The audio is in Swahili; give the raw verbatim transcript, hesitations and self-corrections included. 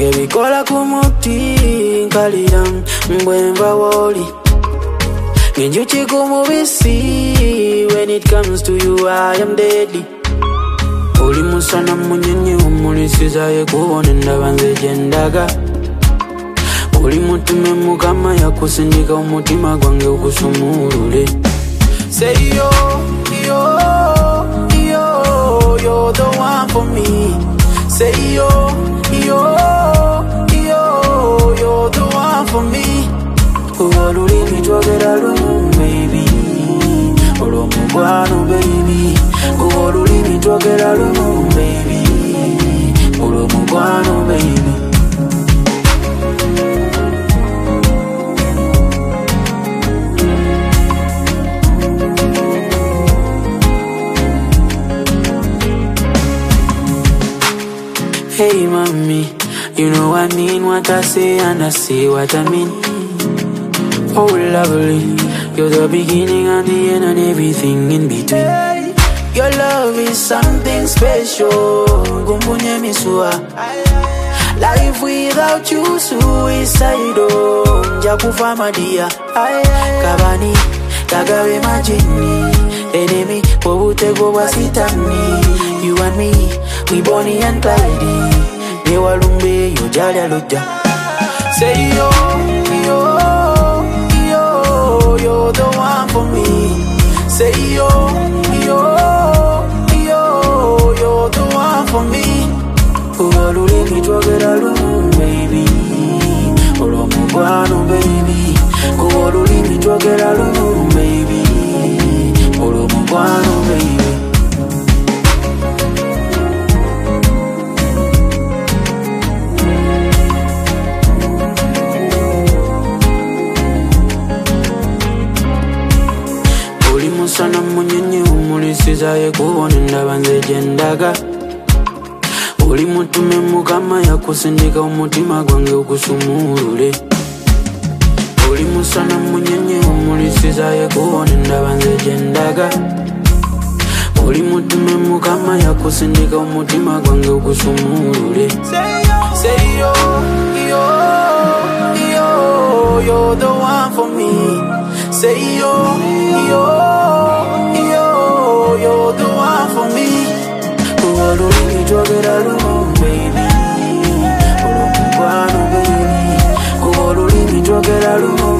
Ngebikola kumuti nkalira mbwemba woli Ngenjuchi kumubisi. When it comes to you I am deadly. Oli musana munyenye umulisiza ye kubone ndabanze jendaga. Oli mutume mukama yakusindika umutima gwange ukusumurule. Say yo, yo, yo, you're the one for me. Say yo, yo, yo, you're the one for me. Uwaluli mitwagera lumu baby. Olo mugwano baby. Uwaluli mitwagera lumu baby. Olo mugwano baby. Hey mommy, you know I mean what I say and I say what I mean. Oh lovely, you're the beginning and the end and everything in between. Your love is something special. Gumbunye misua. Life without you suicidal. Njakufa madia. Kabani, kagawe majini. Enemy, wabutego wasitani. You and me, we Bonnie and Clyde. Ne walumbe, yo jala luta. Say yo, yo, yo, you're the one for me. Say yo, yo, yo, you're the one for me. Uwalule mitwagera lumu baby. Olo mugwano baby. Uwalule mitwagera lumu baby. Olo mugwano baby. Musana munyenye umulisiza ye kubone ndabanze jendaga. Oli mutume mukama yakusindika umutima gwange ukusumurule. Oli musana munyenye umulisiza ye kubone ndabanze jendaga. Oli mutume mukama yakusindika umutima gwange ukusumurule. Say yo, yo, yo, you're the one for me. Say yo, yo, yo, you're the one for me. Uwaluli mitwagera lumu baby. Olo mugwano baby. Uwaluli mitwagera lumu